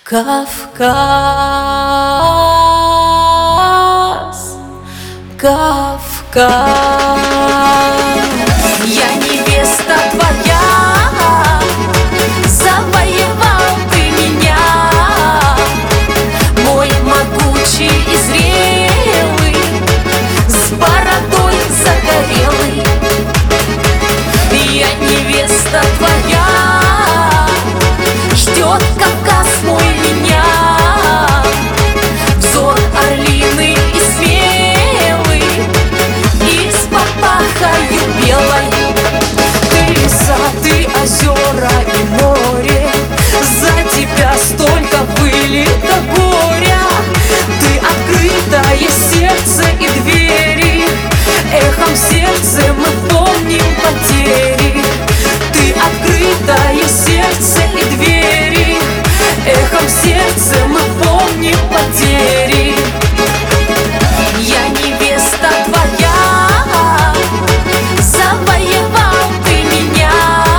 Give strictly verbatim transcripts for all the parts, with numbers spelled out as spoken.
Кавказ, Кавказ. Я невеста твоя, завоевал ты меня, мой могучий и зрелый, с бородой загорелый. Я невеста твоя, ждет Кавказ мой меня, взор орлиный и смелый, и с папахою белой. Ты леса, ты озера и море, за тебя столько вылито горя. Ты открытое сердце и двери, эхом сердце мы помним потери. Ты открытое сердце и двери, эхом сердце мы помним потери. Я невеста твоя, завоевал ты меня,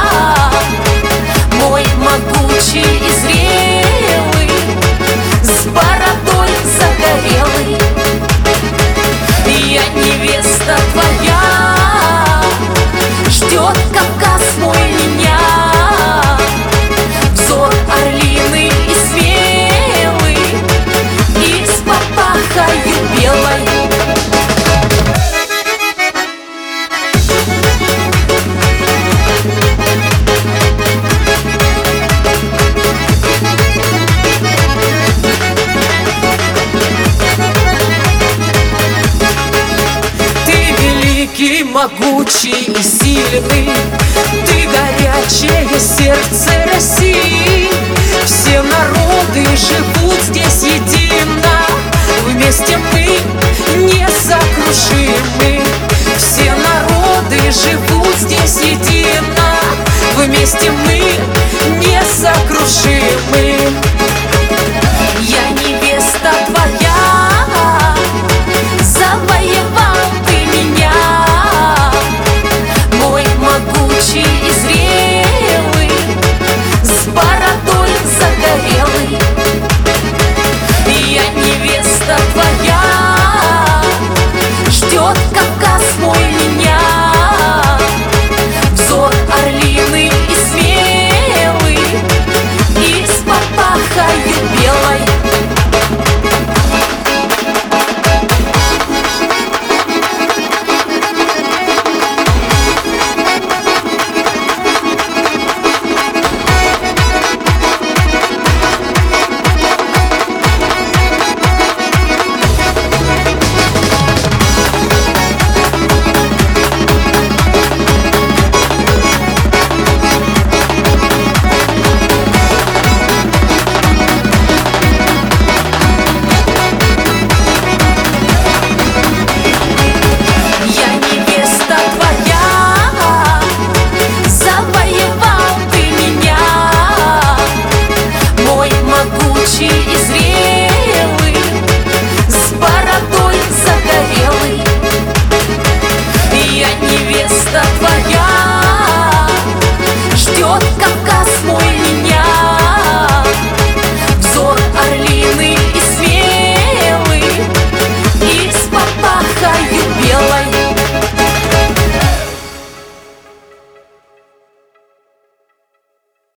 мой могучий и зрелый, с бородой загорелый. Я невеста твоя, ждет Кавказ мой меня, взор орлиный и смелый, и с папахою белой. Могучий и сильный, ты горячее сердце России.